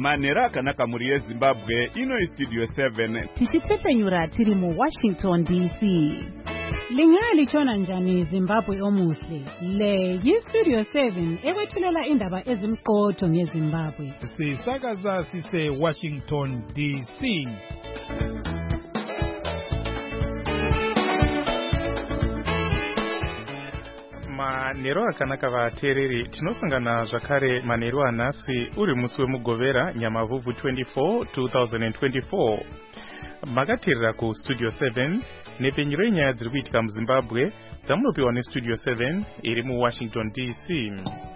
Manhero akanaka muri yeZimbabwe, ino iStudio 7. Tichitsepenyura tiri muWashington DC. Lingalitshona njani Zimbabwe omuhle? Le yiStudio 7 ekwethulela indaba ezimqotho ngeZimbabwe. Sisakaza sise Washington DC. Manhero akanaka vateereri, tinosangana zvakare manhero anhasi uri musi wemugovera Nyamavhuvhu 24 2024. Makateerera kuStudio 7 nepenyero yenyaya dziri kuitika muZimbabwe dzamunopiwa neStudio 7 iri muWashington DC.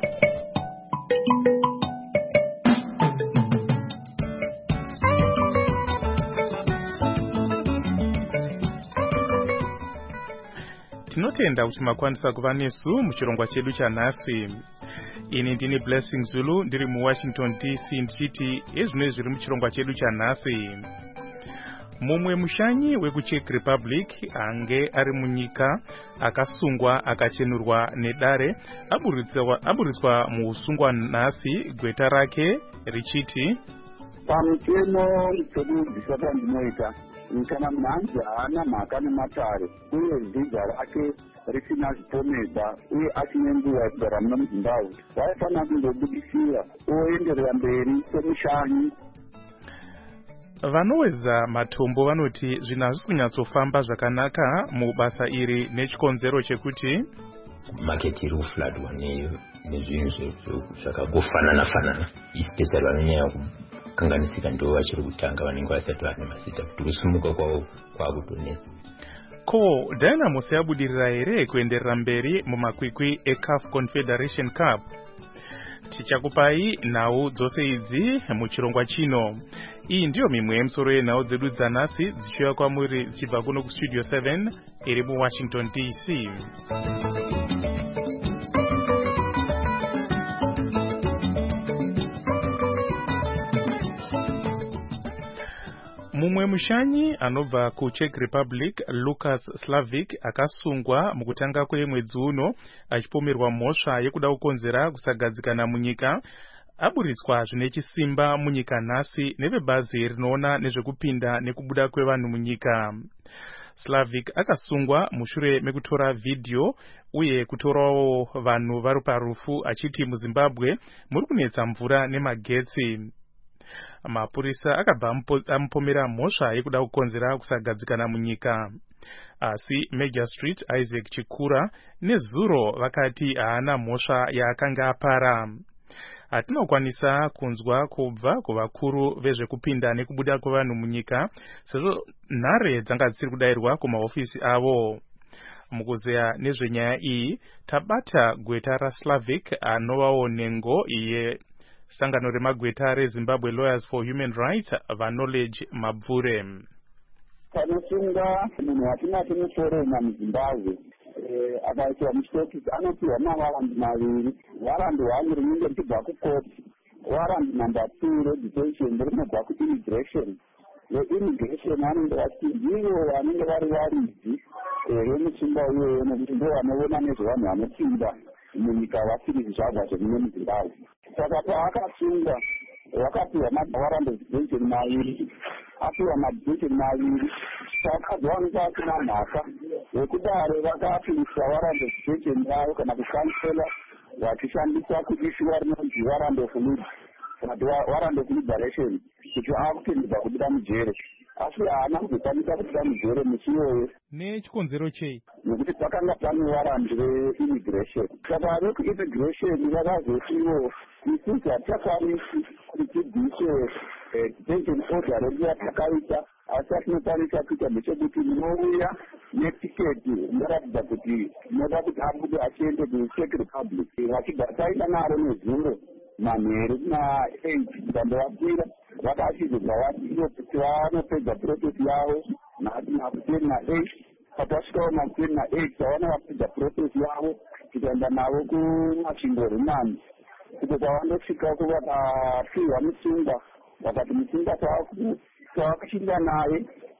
Tinotenda kuti makwanisa kuva nesu muchirongwa chedu chanhasi. Ini ndini Blessing Zulu ndiri muWashington DC ndichiti ezvino zviri muchirongwa chedu chanhasi. Mumwe mushanyi wekuCzech Republic ange ari munyika akasungwa akachenurwa nedare aburitswa muusungwa nhasi, gweta rake richiti pamutemo tokubvisa pandinoita kana mhanzi haana mhaka nematare uye zvidza rake risina zviponesa uye achine nguva yekugara muno muZimbabwe, vaifanira kundobudisira oenderera mberi semushanyi. Vanowedza matombo vanoti zvinhu hazvisi kunyatsofamba zvakanaka mubasa iri nechikonzero chekuti market iri kufladwa nezvinhu zvakagofanana especially vanonyanya kukanganisika ndo vachiri kutanga vanenge vasati vane mazita kuti kusumuka kwavo kwakutonetsa. Ko Dynamos yabudirira here kuenderera mberi mumakwikwi eCAF Confederation Cup? Tichakupai nhau dzose idzi muchirongwa chino. Iyi ndiyo mimwe yemisoro yenhau dzedu dzanhasi dzichiuya kwamuri dzichibva kuno kuStudio 7 iri muWashington DC. Mumwe mushanyi anobva kuCzech Republic, Lukas Slavic, akasungwa mukutanga kwemwedzi uno achipomerwa mhosva yekuda kukonzera kusagadzikana munyika, aburitswa zvine chisimba munyika nhasi nevebazi rinoona nezvekupinda nekubuda kwevanhu munyika. Slavic akasungwa mushure mekutora vhidhiyo uye kutorawo vanhu vari parufu achiti muZimbabwe muri kunetsa mvura nemagetsi. Mapurisa akabva amupomera mhosva yekuda kukonzera kusagadzikana munyika. Asi Magistrate Isaac Chikura neZuro vakati haana mhosva yaakanga apara. Hatinokwanisa kunzwa kubva kuvakuru vezvekupinda nekubuda kwevanhu munyika sezvo nhare dzanga dzisiri kudayirwa kumahofisi avo. Mukuzeya nezvenyaya iyi tabata gweta raSlavic anovawo nengo iye sangano remagweta reZimbabwe Lawyers for Human Rights vaKnowledge Mabvure. Panosunga munhu watingati muforema muZimbabwe akaitwa muchitokisi anopiwa mawarandi maviri. Warandi 1 rinenge richibva kukoti, warandi number 2 redetention rinobva kuimmigration. Immigration vanenge vachiti ndivo vanenge vari varidzi vemuchinda iyoyo nekuti ndo vanoona nezvevanhu vanopinda munyika vasiri zvizvarwa zvemuno muZimbabwe. Saka paakasungwa wakapiwa mawarandi detention maviri, apiwa madetention maviri, sakazowanikwa asina mhaka yekudaro vakapindisa warandi detention yavo kana kukansela vachishandisa kuishiwa rinonzi warandi of liberation kuti akupindidza kubuda mujere, asi haana kuzokwanisa kubuda mujere musi iyoyo. Nechikonzero chei? Nekuti pakanga pane warandi reimmigration. Saka vekuimmigration vakazoti ivo isusu hatikakwanisi kuti tibvise detention order redu yatakaita, asi atinokwanisa kuita ndechekuti munouya netiketi inoratidza kuti inoda kuti abude achiende kuCzech Republic. Vachibva taita naro neZuro manheru na8 ndandovapira vakachizobva vadiro kuti vanopedza process yavo na10 patasvikawo ma10 vaona vapedza process yavo tikaenda navo kumasvingo remand kuti kwavandosvika vakapihwa musungwa vakati musungwa tavakuchinda naye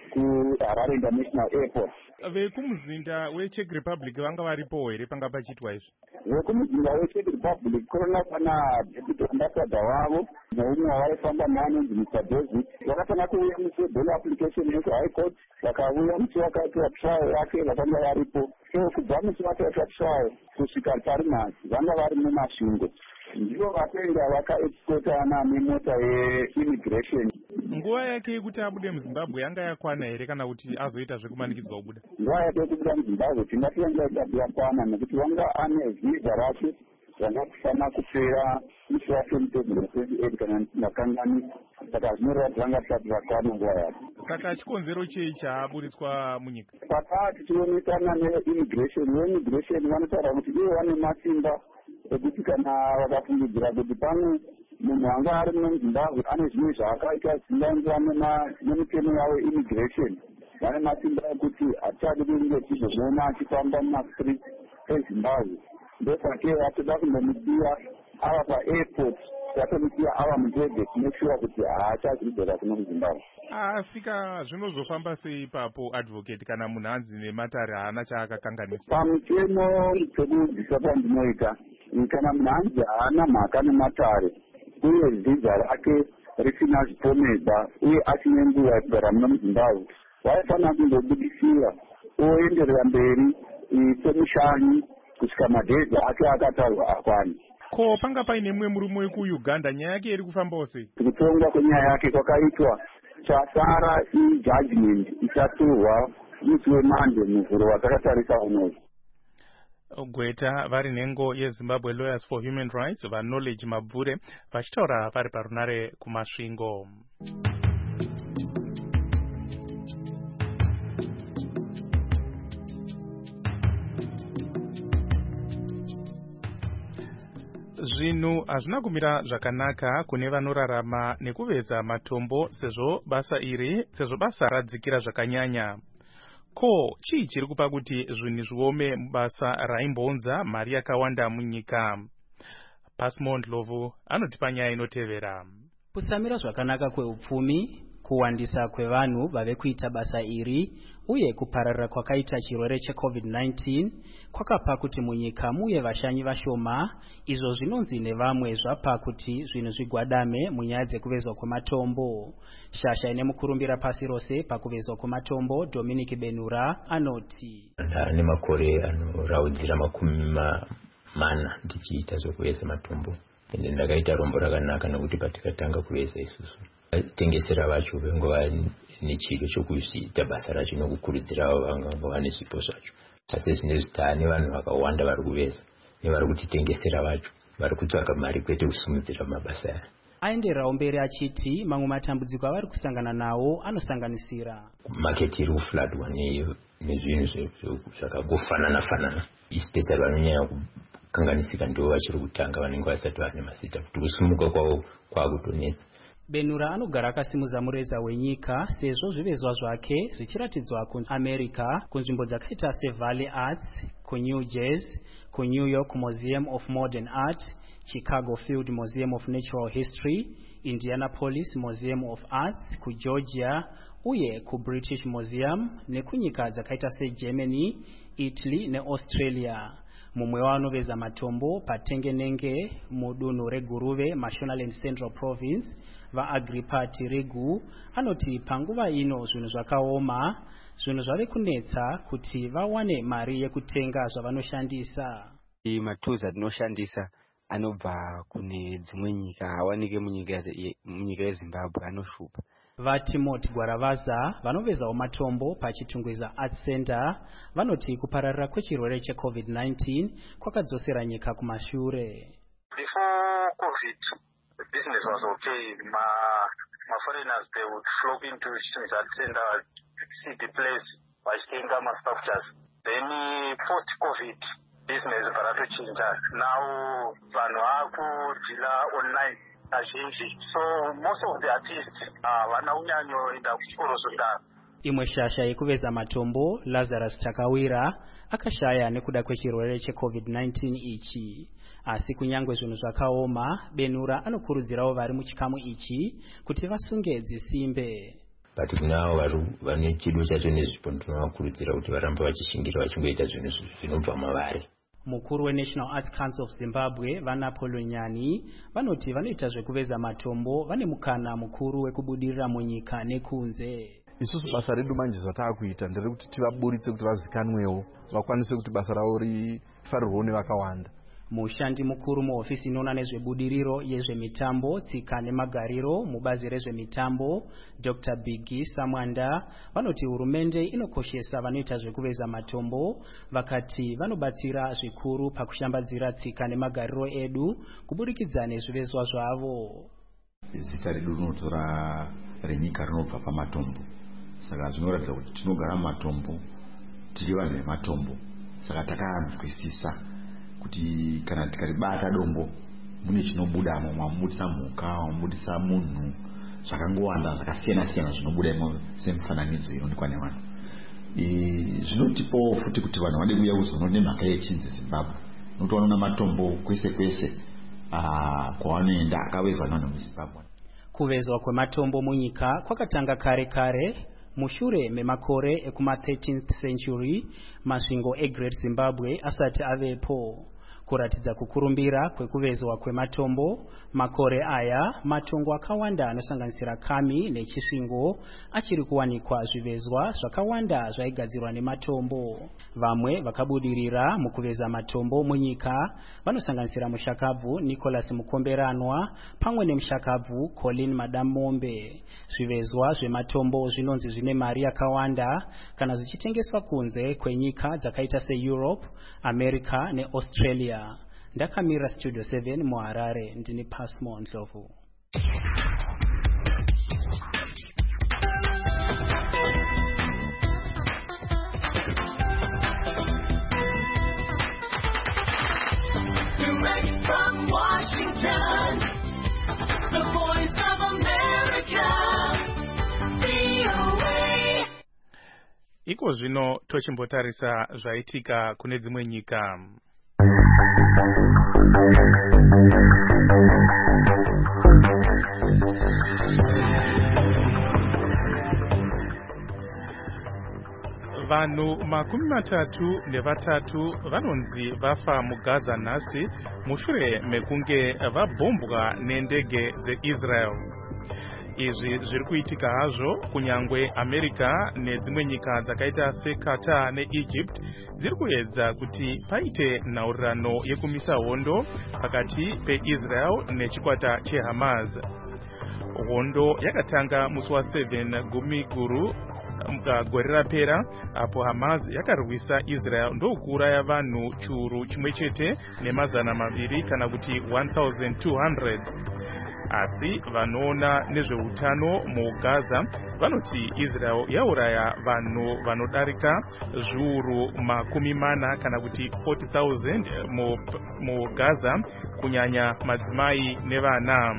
kuHarare International Airport. Vekumuzinda weCzech Republic vanga varipo here panga pachiitwa izvi? Vekumuzinda weCzech Republic kurona pana deputy ambassador wavo neumwe waifamba naanonzi Mr. David vakatanga kuuya musi webhail application yeHigh Court, vakauya musi wakaitwa trial yake vakanga varipo. So kubva musi wakaitwa trial kusvika pari nhasi vanga vari mumasvingo. Ndivo vapenga vakaexpotana nemota yeimmigration. Nguva yake yekuti abude muZimbabwe yanga yakwana here kana kuti azoita zvekumanikidzwa kubuda? Nguva yake yekubuda muZimbabwe tingati yanga isati yakwana nekuti vanga ane vhiza rake ranga kufanira kupera musi wa2028 kana ndakanganisa. Saka zvinoreva zvanga zvisati zvakwana nguva yake. Saka chikonzero chei chaaburitswa munyika? Pakaa tichionesana neimmigration vanotaura kuti ivo vane masimba ekuti kana vakafungidzira kuti pamwe munhu anga ari muZimbabwe ane zvimwe zvaakaita zvingaenderana nemitemo yavo immigration, vane masimba ekuti hatichadi kunge tizomuona achifamba mumastreet eZimbabwe. Ndosake vatoda kundomusiya ava paairport, vatomusiya ava mundege kumake sure kuti haachazvidzora kuno muZimbabwe. Asika zvinozofamba sei ipapo advocate kana munhu anzi nematare haana chaakakanganisa? Pamutemo pekudzidzisa pandinoita, kana munhu anzi haana mhaka nematare uye vhiza rake risina zvipomedza uye achine nguva yekugara muno muZimbabwe, vaifanira kundobudisira oenderera mberi semushanyi kusvika madhedhi ake akatarwa akwane. Ko panga paine mumwe murume wekuUganda, nyaya yake iri kufambawo sei? Kutongwa kwenyaya yake kwakaitwa, chasara ijudgment ichatorwa musi weMonday muvhuro watakatarisa unozi. Gweta vari nhengo yeZimbabwe Lawyers for Human Rights vaKnowledge Mabvure vachitaura vari parunare kumasvingo. Zvinhu hazvina kumira zvakanaka kune vanorarama nekuveza matombo sezvo basa radzikira zvakanyanya. Ko chii chiri kupa kuti zvinhu zviome mubasa raimbonza mari yakawanda munyika? Pasmond Lovu anotipa nyaya inotevera. Kusamira zvakanaka kweupfumi, kuwandisa kwevanhu vave kuita basa iri uye kupararira kwakaita chirwere cheCovid-19 kwakapa kuti munyika muye vashanyi vashoma, izvo zvinonzi nevamwe zvapa kuti zvinhu zvigwadame munyaya dzekuvezwa kwematombo. Shasha ine mukurumbira pasi rose pakuvezwa kwematombo Dominic Benura anoti ndane makore anoraudzira 40 ndichiita zvekuveza matombo, ende ndakaita rombo rakanaka nekuti patikatanga kuveza isusu tengesera vacho vengova nechido chokuzviita basa racho nokukurudzira vanga vane zvipo zvacho. Asi zvinezvi taane vanhu vakawanda vari kuveza nevari kutitengesera vacho, vari kutsvaka mari kwete kusimudzira mabasa aya. Aendererawo mberi achiti mamwe matambudziko avari kusangana nawo anosanganisira maketi iri kufladwa nezvinhu zvakagofanana, especially vanonyanya kukanganisika ndo vachiri kutanga vanenge vasati vane mazita, kuti kusimuka kwavo kwakutonetsa. Benura anogara akasimudza mureza wenyika sezvo zvivezwa zvake zvichiratidzwa kuAmerica, kunzvimbo dzakaita seValley Arts, kuNew Jersey, kuNew York Museum of Modern Art, Chicago Field Museum of Natural History, Indianapolis Museum of Arts, kuGeorgia uye kuBritish Museum, nekunyika dzakaita seGermany, Italy neAustralia. Mumwe wanoveza matombo patengenenge mudunhu reGuruve, Mashonaland Central Province, vaAgrippa Tiregu anoti panguva ino zvinhu zvakaoma, zvinhu zvave kunetsa kuti vawane mari yekutenga zvavanoshandisa. Matools atinoshandisa anobva kune dzimwe nyika, awanike munyika yeZimbabwe anoshupa. VaTimothy Gwaravaza vanovezawo matombo pachitungwiza Arts Center vanoti kupararira kwechirwere cheCovid-19 kwakadzosera nyika kumashure. Before COVID, the business was okay. My foreigners, they would flock into Arts Center, see the place, vachitenga structures. Then post-COVID, business paratochinja. Now vanhu vakudila online. So most of the artists vana unyanyo enda kuchikoro zondaro. Imwe shasha yekuveza matombo Lazarus Takawira akashaya nekuda kwechirwere cheCovid-19 ichi. Asi kunyangwe zvinhu zvakaoma, Benura anokurudzirawo vari muchikamu ichi kuti vasunge dzisimbe. but kunavo vane chido chacho nezvipo ndinovakurudzira kuti varambe vachishingira vachingoita zvinhu zvinobva mavari. Mukuru weNational Arts Council of Zimbabwe Vanapolo Nyani vanoti vanoita zvekuveza matombo vane mukana mukuru wekubudirira munyika nekunze. Isusu basa redu manje zvatakuita nderekuti tivaburitse kuti vazikanwewo vakwanise kuti basa ravo rifarirwewo nevakawanda. Mushandi mukuru muofisi inoona nezvebudiriro yezvemitambo tsika nemagariro mubazi rezvemitambo Dr. Biggie Samwanda vanoti hurumende inokoshesa vanoita zvekuveza matombo vakati vanobatsira zvikuru pakushambadzira tsika nemagariro edu kuburikidza nezvivezwa zvavo. Zita redu rinotora renyika rinobva pamatombo, saka zvinoratidza kuti tinogara matombo, tiri vanhu vematombo, saka takanzwisisa kuti kana tikaribata dombo mune chinobudamo, mamubudisa mhuka, mamubudisa munhu, zvakangowanda zvakasiyana-siyana zvinobuda semufananidzo inoonekwa nevanhu. Zvinotipawo futi kuti vanhu vade kuuya kuzoona nemhaka yechinzi Zimbabwe, nokuti vanoona matombo kwese kwese kwavanoenda akavezwa nevanhu muZimbabwe. Kuvezwa kwematombo munyika kwakatanga kare kare mushure memakore ekuma-13th century masvingo eGreat Zimbabwe asati avepo. Kuratidza kukurumbira kwekuvezwa kwematombo makore aya matongo akawanda anosanganisira Kami nechisvingo achiri kuwanikwa zvivezwa zvakawanda zvaigadzirwa nematombo. Vamwe vakabudirira mukuveza matombo munyika vanosanganisira mushakabvu Nicholas Mukomberanwa pamwe nemushakabvu Colin Madamombe. Zvivezwa zvematombo zvinonzi zvine mari yakawanda kana zvichitengeswa kunze kwenyika dzakaita seEurope, America neAustralia. Ndakamira Studio 7 muHarare ndini Pasmo Ndlovu. Direct from Washington, the voice of America, VOA. Iko zvino tochimbotarisa zvaitika kune dzimwe nyika. Vanhu 33 vanonzi vafa muGaza nhasi mushure mekunge vabhombwa nendege dzeIsrael. Izvi zviri kuitika hazvo kunyangwe America nedzimwe nyika dzakaita seQatar neEgypt dziri kuedza kuti paite nhaurirano yekumisa hondo pakati peIsrael nechikwata cheHamas. Hondo yakatanga musi wa7 gumi guru gore rapera apo Hamas yakarwisa Israel ndokuuraya vanhu churu chimwe chete nemazana maviri kana kuti 1200. Asi vanoona nezveutano muGaza vanoti Israel yauraya vanhu vanodarika zviuru 40 kana kuti 40,000 muGaza kunyanya madzimai nevana.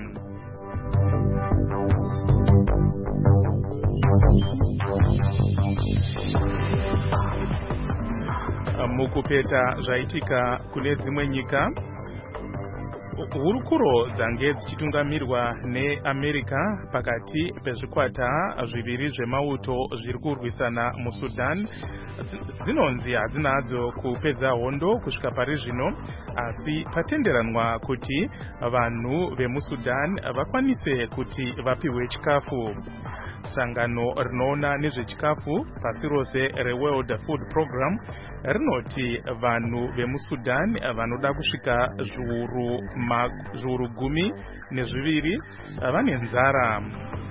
Mukupeta zvaitika kune dzimwe nyika, hurukuro dzange dzichitungamirwa neAmerica pakati pezvikwata zviviri zvemauto zviri kurwisana muSudan dzinonzi hadzinadzo kupedza hondo kusvika pari zvino, asi patenderanwa kuti vanhu vemuSudan vakwanise kuti vapiwe chikafu. Sangano rinoona nezvechikafu pasi rose reWorld Food Program rinoti vanhu vemuSudan vanoda kusvika zviuru 12 vane nzara.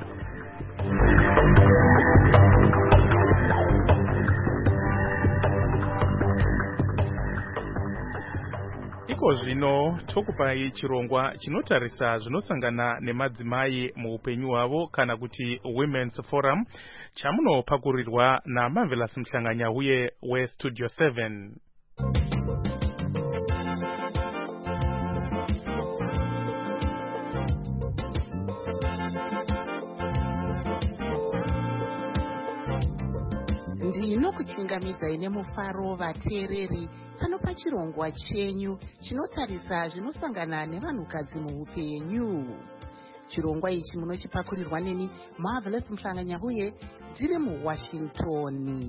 Iko zvino tokupai chirongwa chinotarisa zvinosangana nemadzimai muupenyu hwavo kana kuti Women's Forum chamunopakurirwa naMarvelous Mhlanganya uye weStudio 7. Ndinokuchingamidzai nemufaro vateereri pano pachirongwa chenyu chinotarisa zvinosangana nevanhukadzi muupenyu. chirongwa ichi munochipakurirwa neni Marvelous Mhlanganyahuye ndiri muWashington.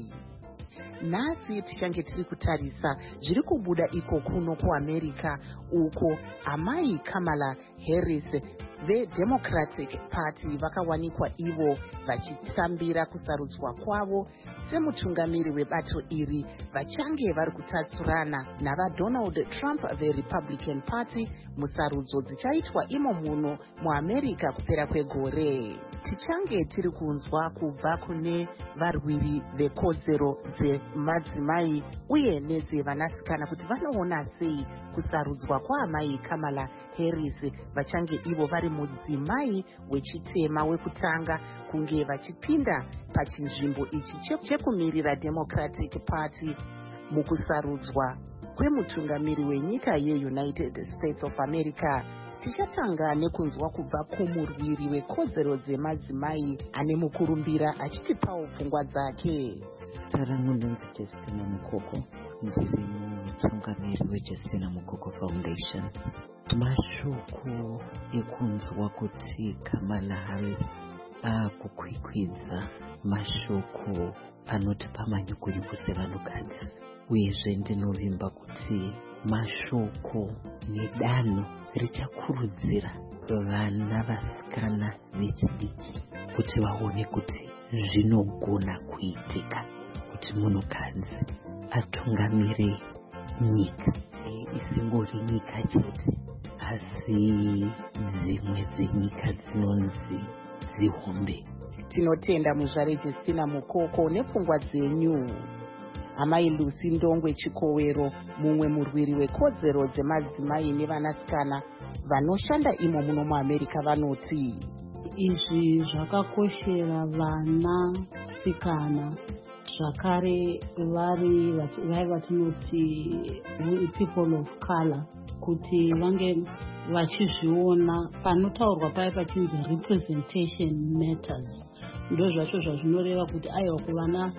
Nhasi tichange tiri kutarisa zviri kubuda iko kuno kuAmerica, uko amai Kamala Harris veDemocratic Party vakawanikwa ivo vachitambira kusarudzwa kwavo semutungamiri webato iri, vachange vari kutatsurana navaDonald Trump veRepublican Party musarudzo dzichaitwa imo muno muAmerica kupera kwegore. Tichange tiri kunzwa kubva kune varwiri vekodzero dzemadzimai uye nedzevanasikana kuti vanoona sei kusarudzwa kwaamai Kamala Harris, vachange ivo vari mudzimai wechitema wekutanga kunge vachipinda pachinzvimbo ichi chekumirira Democratic Party mukusarudzwa kwemutungamiri wenyika yeUnited States of America. Tichatanga nekunzwa kubva kumurwiri wekodzero dzemadzimai ane mukurumbira achitipawo pfungwa dzake. Zita rangu ndinzi Justina Mukoko, ndiri mutungamiri weJustina Mukoko Foundation. Mashoko ekunzwa kuti Kamala Harris akukwikwidza mashoko anotipa manyukunyuku sevanhukadzi, uyezve ndinovimba kuti mashoko nedanho richakurudzira vana vasikana vechidiki kuti vaone kuti zvinogona kuitika kuti munhukadzi atungamire nyika, isingori nyika chete asi dzimwe dzenyika dzinonzi dzihombe. Tinotenda muzvare Justina Mukoko nepfungwa dzenyu. Amai Lucy Ndongwe Chikowero, mumwe murwiri wekodzero dzemadzimai nevanasikana vanoshanda imo muno muAmerica, vanoti izvi zvakakoshera vanasikana zvakare vari vatinoti people of color kuti vange vachizviona panotaurwa paya pachinzi representation matters. Ndo zvacho zvazvinoreva kuti aiwa kuvana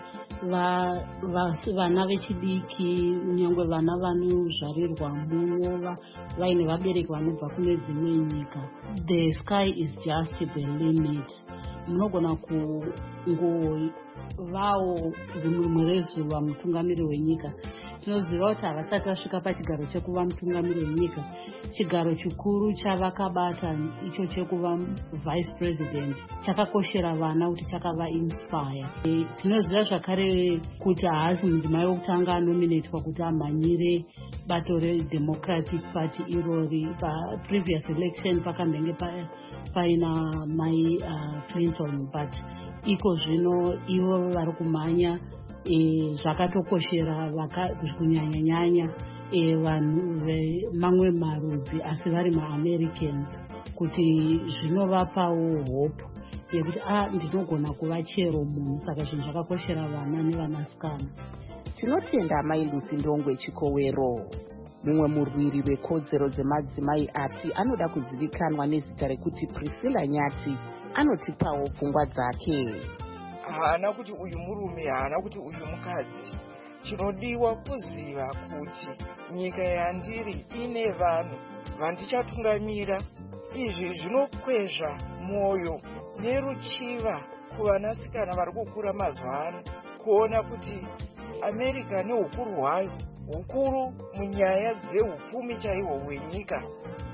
vana vechidiki, nyangwe vana vanozvarirwa muno vaine vabereki vanobva kune dzimwe nyika, the sky is just the limit. Munogona kungovawo rimwe rezuva mutungamiri wenyika. Tinoziva kuti havasati vasvika pachigaro chekuva mutungamiri wenyika. Chigaro chikuru chavakabata icho chekuva vice president chakakoshera vana kuti chakava inspire. Tinoziva zvakare kuti haasi mudzimai wekutanga anominatwa kuti amhanyire bato reDemocratic Party irori. Previous election pakambenge paina mai Clinton, but iko zvino ivo vari kumhanya. Zvakatokoshera kunyanya-nyanya vanhu vemamwe marudzi asi vari maAmericans, kuti zvinovapawo hope yekuti ndinogona kuva chero munhu. Saka zvinhu zvakakoshera vana nevanasikana. Tinotenda amai Lucy Ndongwe Chikowero, mumwe murwiri wekodzero dzemadzimai ati anoda kuzivikanwa nezita rekuti Priscilla Nyati, anotipawo pfungwa dzake. Haana kuti uyu murume, haana kuti uyu mukadzi. Chinodiwa kuziva kuti nyika yandiri ine vanhu vandichatungamira. Izvi zvinokwezva mwoyo neruchiva kuvanasikana vari kukura mazuva ano, kuona kuti America neukuru hwayo hukuru munyaya dzehupfumi chaihwo hwenyika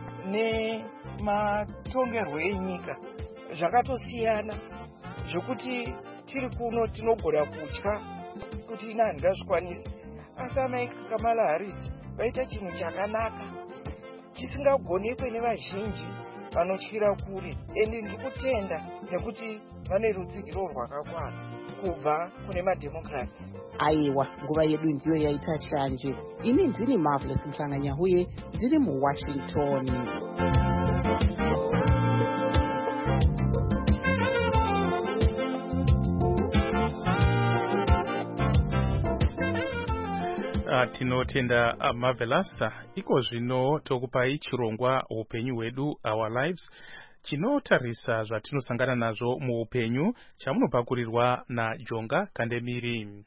nematongerwo enyika zvakatosiyana, zvokuti tiri kuno tinogona kutya kuti ina handingazvikwanisi. Asi amai Kamala Harris vaita chinhu chakanaka chisingagonekwe nevazhinji vanotyira kure, ende ndiri kutenda nekuti vane rutsigiro rwakakwana kubva kune maDemocrats. Aiwa, nguva yedu ndiyo yaita shanje. Ini ndini Marvelous Mhlanganyahuye, ndiri muWashington. Tinotenda Marvelous. Iko zvino tokupai chirongwa upenyu hwedu, our lives, chinotarisa zvatinosangana nazvo muupenyu, chamunopakurirwa naJonga Kandemiri.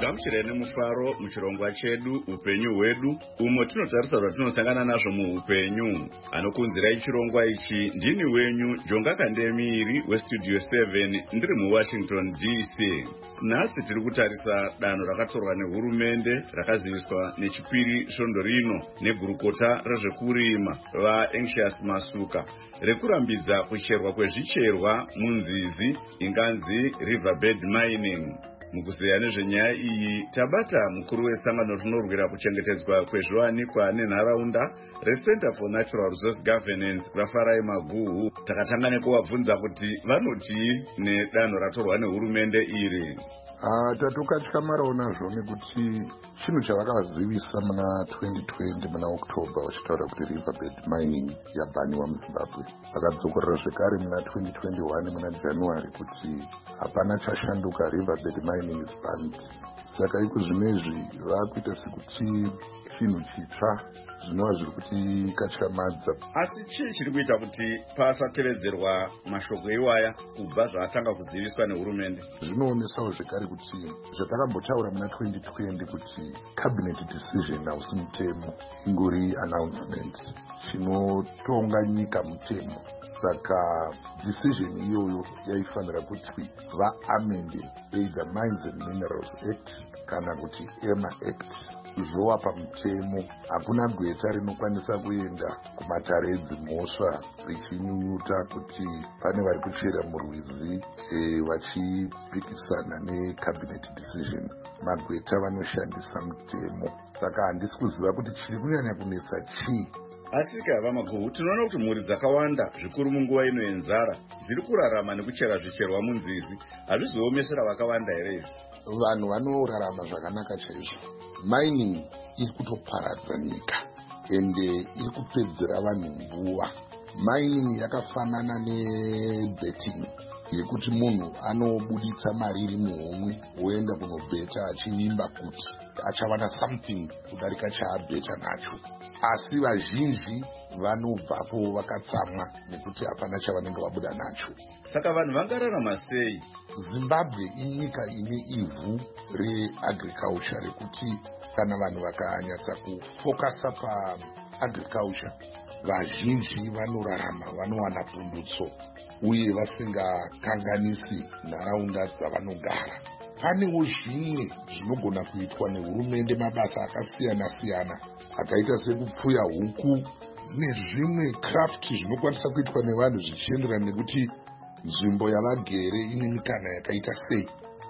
gamuchirei nemufaro muchirongwa chedu upenyu hwedu, umo tinotarisa zvatinosangana nazvo muupenyu. Anokunzirai chirongwa ichi ndini wenyu Jonga Kandemiri westudio 7 ndiri muWashington DC. Nhasi tiri kutarisa danho rakatorwa nehurumende rakaziviswa nechipiri svondo rino negurukota rezvekurima vaAnxious Masuka rekurambidza kucherwa kwezvicherwa munzizi inganzi Riverbed Mining. Mukuzeya nezvenyaya iyi tabata mukuru wesangano rinorwira kuchengetedzwa kwezviwanikwa nenharaunda reCenter for Natural Resource Governance vaFarai Maguhu. Takatanga nekuvabvunza kuti vanotii nedanho ratorwa nehurumende iri. Tatukatyamarao nazvo nekuti chinhu chavakazivisa muna 2020 muna October vachitaura kuti Riverbed Mining yabhaniwa muZimbabwe. Vakadzokorera zvekare muna 2021 muna January kuti hapana chashanduka, Riverbed Mining is banned. Saka iko zvinezvi vakuita sekuti chinhu chitsva zvinova zviri kuti katyamadza. Asi chii chiri kuita kuti pasatevedzerwa mashoko iwaya kubva zvaatanga kuziviswa nehurumende? Zvinoonesawo zvekare kuti zvatakambotaura muna 2020 kuti cabinet decision hausi mutemo, ingori announcement chinotonga nyika mutemo. Saka decision iyoyo yaifanira kuti vaamende either Mines and Minerals Act kana kuti EMA Act zvovapa mutemo. Hakuna gweta rinokwanisa kuenda kumatare edzimhosva richinyunyuta kuti pane vari kuchera murwizi vachipikisana necabinet decision. Magweta vanoshandisa mutemo. Saka handisi kuziva kuti chiri kunyanya kunetsa chii. Asi Kava Maguhu, tinoona kuti mhuri dzakawanda zvikuru munguva ino yenzara dziri kurarama nekuchera zvicherwa munzizi. Hazvizoomesera vakawanda here izvi? Vanhu vanorarama zvakanaka chaizvo. Mining iri kutoparadza nyika ende iri kupedzera vanhu nguva. Mining yakafanana nebetting yekuti munhu anobuditsa mari iri muhomwe oenda kunobheta achivimba kuti achawana something kudarika chaabheta nacho. Asi vazhinji vanobvapo vakatsamwa nekuti hapana chavanenge vabuda nacho. Saka vanhu vangararama sei? Zimbabwe inyika ine ivhu reagriculture rekuti kana vanhu vakanyatsa kufokasa paagriculture vazhinji vanorarama, vanowana pundutso uye vasingakanganisi nharaunda dzavanogara. Panewo zvimwe zvinogona kuitwa nehurumende, mabasa akasiyana-siyana akaita sekupfuya huku nezvimwe craft zvinokwanisa kuitwa nevanhu zvichienderana nekuti nzvimbo yavagere ine mikana yakaita sei.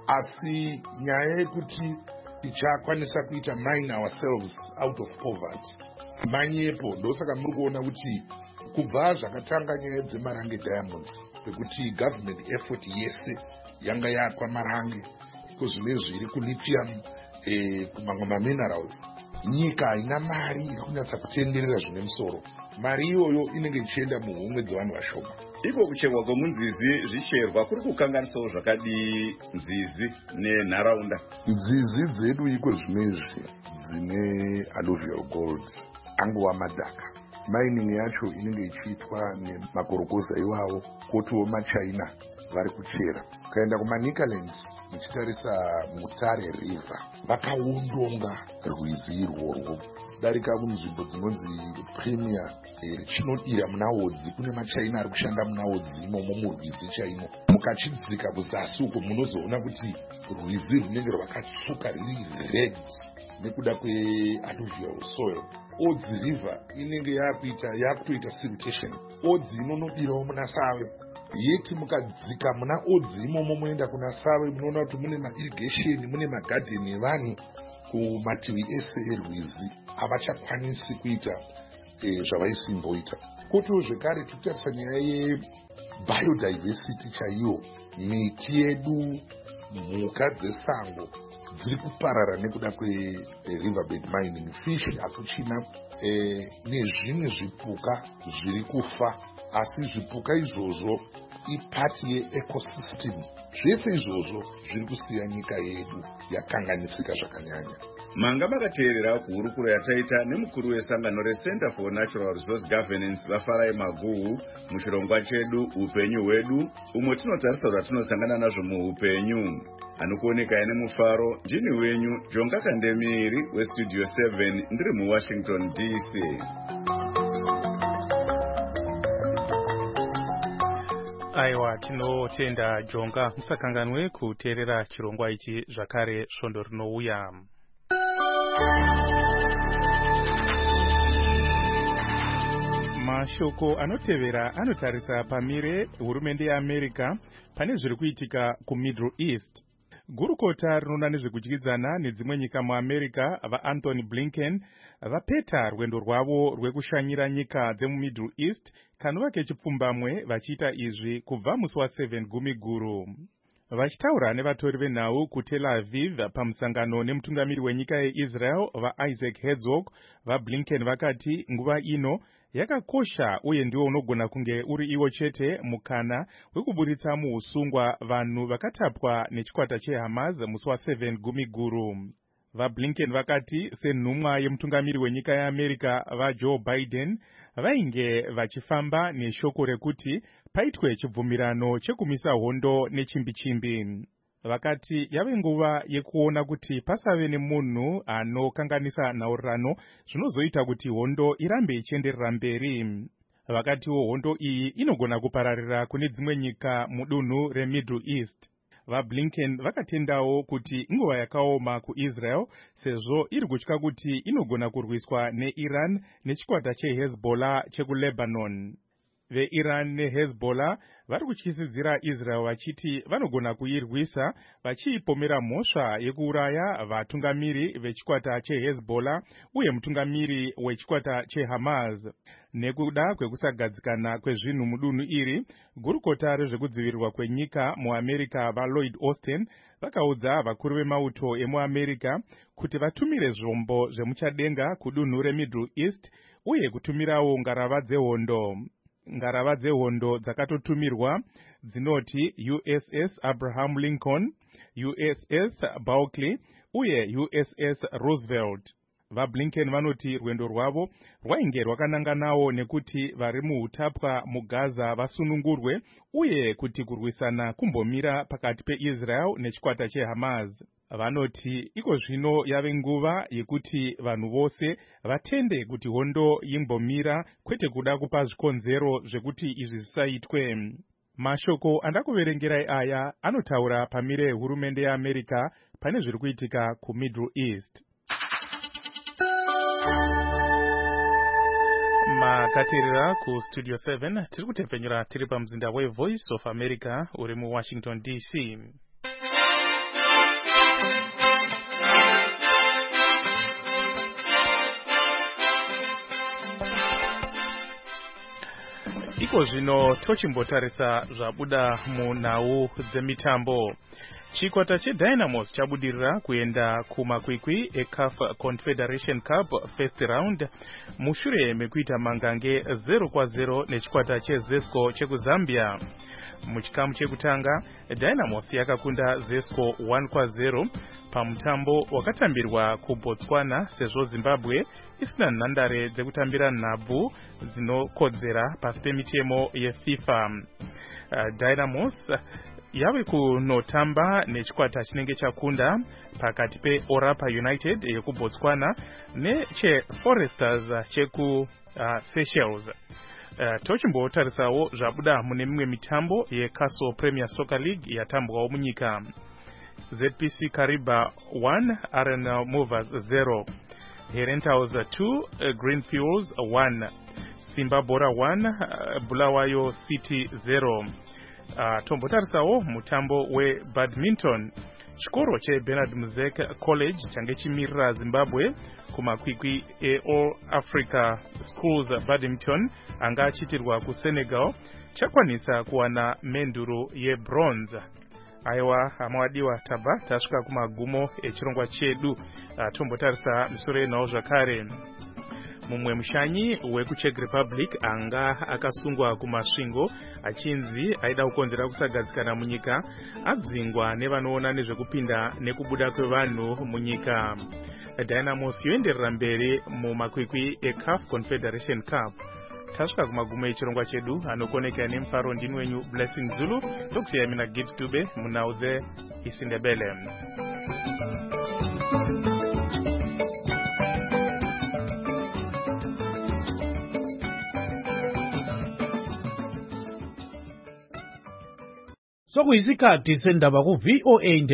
Asi nyaya yekuti tichakwanisa kuita mine ourselves out of poverty manyepo. Ndosaka muri kuona kuti kubva zvakatanga nyaya dzemarange diamonds kwekuti government effort yese yanga yakwa marange kuzvinezvi iri kulithium kumamwe maminerals, nyika haina mari iri kunyatsa kutenderera zvine musoro. Mari iyoyo inenge ichienda muhomwe dzevanhu vashoma. Iko kucherwa kwemunzizi zvicherwa kuri kukanganisawo zvakadii nzizi nenharaunda? Nzizi dzedu iko zvinezvi dzine alluvial gold, angova madhaka. Mining yacho inenge ichiitwa nemakorokoza iwawo, kotiwo maChina vari kuchera. Ukaenda kumaNicaland muchitarisa Mutare River vakaundonga rwizi irworwo. Darika munzvimbo dzinonzi Premier richinodira muna Wodzi, kune maChina ari kushanda muna Wodzi imomo murwizi chaimo. Mukachidzika kuzasi uko munozoona kuti rwizi runenge rwakatsvuka riri red nekuda kwealluvial soil. Odzi River inenge yakutoita siltation. Odzi inonodirawo muna Save. Yeti mukadzika muna Odzi imomo moenda kuna Save munoona kuti mune mairrigation, mune magadheni evanhu kumativi ese erwizi. Havachakwanisi kuita zvavaisimboita. Kotiwo zvekare tichitarisa nyaya yebiodiversity chaiyo, miti yedu, mhuka dzesango dziri kuparara nekuda kweRiverbed Mining. Fish hakuchina nezvimwe zvipuka zviri kufa, asi zvipuka izvozvo ipati yeecosystem. Zvese izvozvo zviri kusiya nyika yedu yakanganisika zvakanyanya. Manga makateerera kuhurukuro yataita nemukuru wesangano reCenter for Natural Resource Governance vaFarai Maguhu muchirongwa chedu upenyu hwedu, umwe tinotarisa zvatinosangana nazvo muupenyu. anokuoneka ane mufaro. Ndini wenyu Jonga Kandemiri westudio 7 ndiri muWashington DC. Aiwa, tinotenda Jonga. Musakanganwe kuteerera chirongwa ichi zvakare svondo rinouya. Mashoko anotevera anotarisa pamire hurumende yeAmerica pane zviri kuitika kuMiddle East. Gurukota rinoona nezvekudyidzana nedzimwe nyika muAmerica vaAnthony Blinken vapeta rwendo rwavo rwekushanyira nyika dzemuMiddle East kanova kechipfumbamwe vachiita izvi kubva musi wa7 Gumiguru. Vachitaura nevatori venhau kuTel Aviv pamusangano nemutungamiri wenyika yeIsrael vaIsaac Herzog, vaBlinken vakati nguva ino yakakosha uye ndiwo unogona kunge uri iwo chete mukana wekuburitsa muusungwa vanhu vakatapwa nechikwata cheHamas musi wa7 Gumiguru. VaBlinken vakati senhumwa yemutungamiri wenyika yeAmerica vaJoe Biden vainge vachifamba neshoko rekuti paitwe chibvumirano chekumisa hondo nechimbi-chimbi. Vakati yave nguva yekuona kuti pasave nemunhu anokanganisa nhaurirano zvinozoita kuti hondo irambe ichienderera mberi. Vakatiwo hondo iyi inogona kupararira kune dzimwe nyika mudunhu reMiddle East. VaBlinken vakatendawo kuti nguva yakaoma kuIsrael sezvo iri kutya kuti inogona kurwiswa neIran nechikwata cheHezbollah chekuLebanon. VeIran neHezbollah vari kutyisidzira Israel vachiti vanogona kuirwisa vachiipomera mhosva yekuuraya vatungamiri vechikwata cheHezbollah uye mutungamiri wechikwata cheHamas. Nekuda kwekusagadzikana kwezvinhu mudunhu iri, gurukota rezvekudzivirirwa kwenyika muAmerica vaLloyd Austin vakaudza vakuru vemauto emuAmerica kuti vatumire zvombo zvemuchadenga kudunhu reMiddle East uye kutumirawo ngarava dzehondo. Ngarava dzehondo dzakatotumirwa dzinoti USS Abraham Lincoln, USS Barclay uye USS Roosevelt. VaBlinken vanoti rwendo rwavo rwainge rwakananganawo nekuti vari muhutapwa muGaza vasunungurwe uye kuti kurwisana kumbomira pakati peIsrael nechikwata cheHamas. Vanoti iko zvino yave nguva yekuti vanhu vose vatende kuti hondo imbomira kwete kuda kupa zvikonzero zvekuti izvi zvisaitwe. Mashoko andakuverengerai aya anotaura pamire hurumende yeAmerica pane zviri kuitika kuMiddle East. Makateerera kuStudio 7 tiri kutepfenyura tiri pamuzinda weVoice of America uri muWashington DC. Iko zvino tochimbotarisa zvabuda munhau dzemitambo. Chikwata cheDynamos chabudirira kuenda kumakwikwi eCAF Confederation Cup First Round mushure mekuita mangange 0-0 nechikwata cheZesco chekuZambia. Muchikamu chekutanga, Dynamos yakakunda Zesco 1-0 pamutambo wakatambirwa kuBotswana sezvo Zimbabwe isina nhandare dzekutambira nhabvu dzinokodzera pasi pemitemo yeFIFA. Dynamos yave kunotamba nechikwata chinenge chakunda pakati peOrapa United yekuBotswana necheForesters cheku-Seychelles. Tochimbotarisawo zvabuda mune mimwe mitambo yeCastle Premier Soccer League yatambwawo munyika. ZPC Kariba 1 RNL Movers 0, Herentals 2 Greenfields 1, Simba Bora 1 Bulawayo City 0. Tombotarisawo mutambo webadminton. Chikoro cheBernard Muzek College change chimirira Zimbabwe kumakwikwi eAll Africa Schools Badminton anga achitirwa kuSenegal chakwanisa kuwana menduro yebronze. Aiwa hamawadiwa taba tasvika kumagumo echirongwa chedu. Tombotarisa misoro yenhau zvakare. Mumwe mushanyi wekuCzech Republic anga akasungwa kumasvingo achinzi aida kukonzera kusagadzikana munyika adzingwa nevanoona nezvekupinda nekubuda kwevanhu munyika. Dynamos yoenderera mberi mumakwikwi eCAF Confederation Cup. tasvika kumagumo echirongwa chedu anokoneka nemufaro ndini wenyu Blessing Zulu tokusiya mina Gibbs Dube munhau dzeIsindebele. Sokuyisikhathi sendaba ku VOA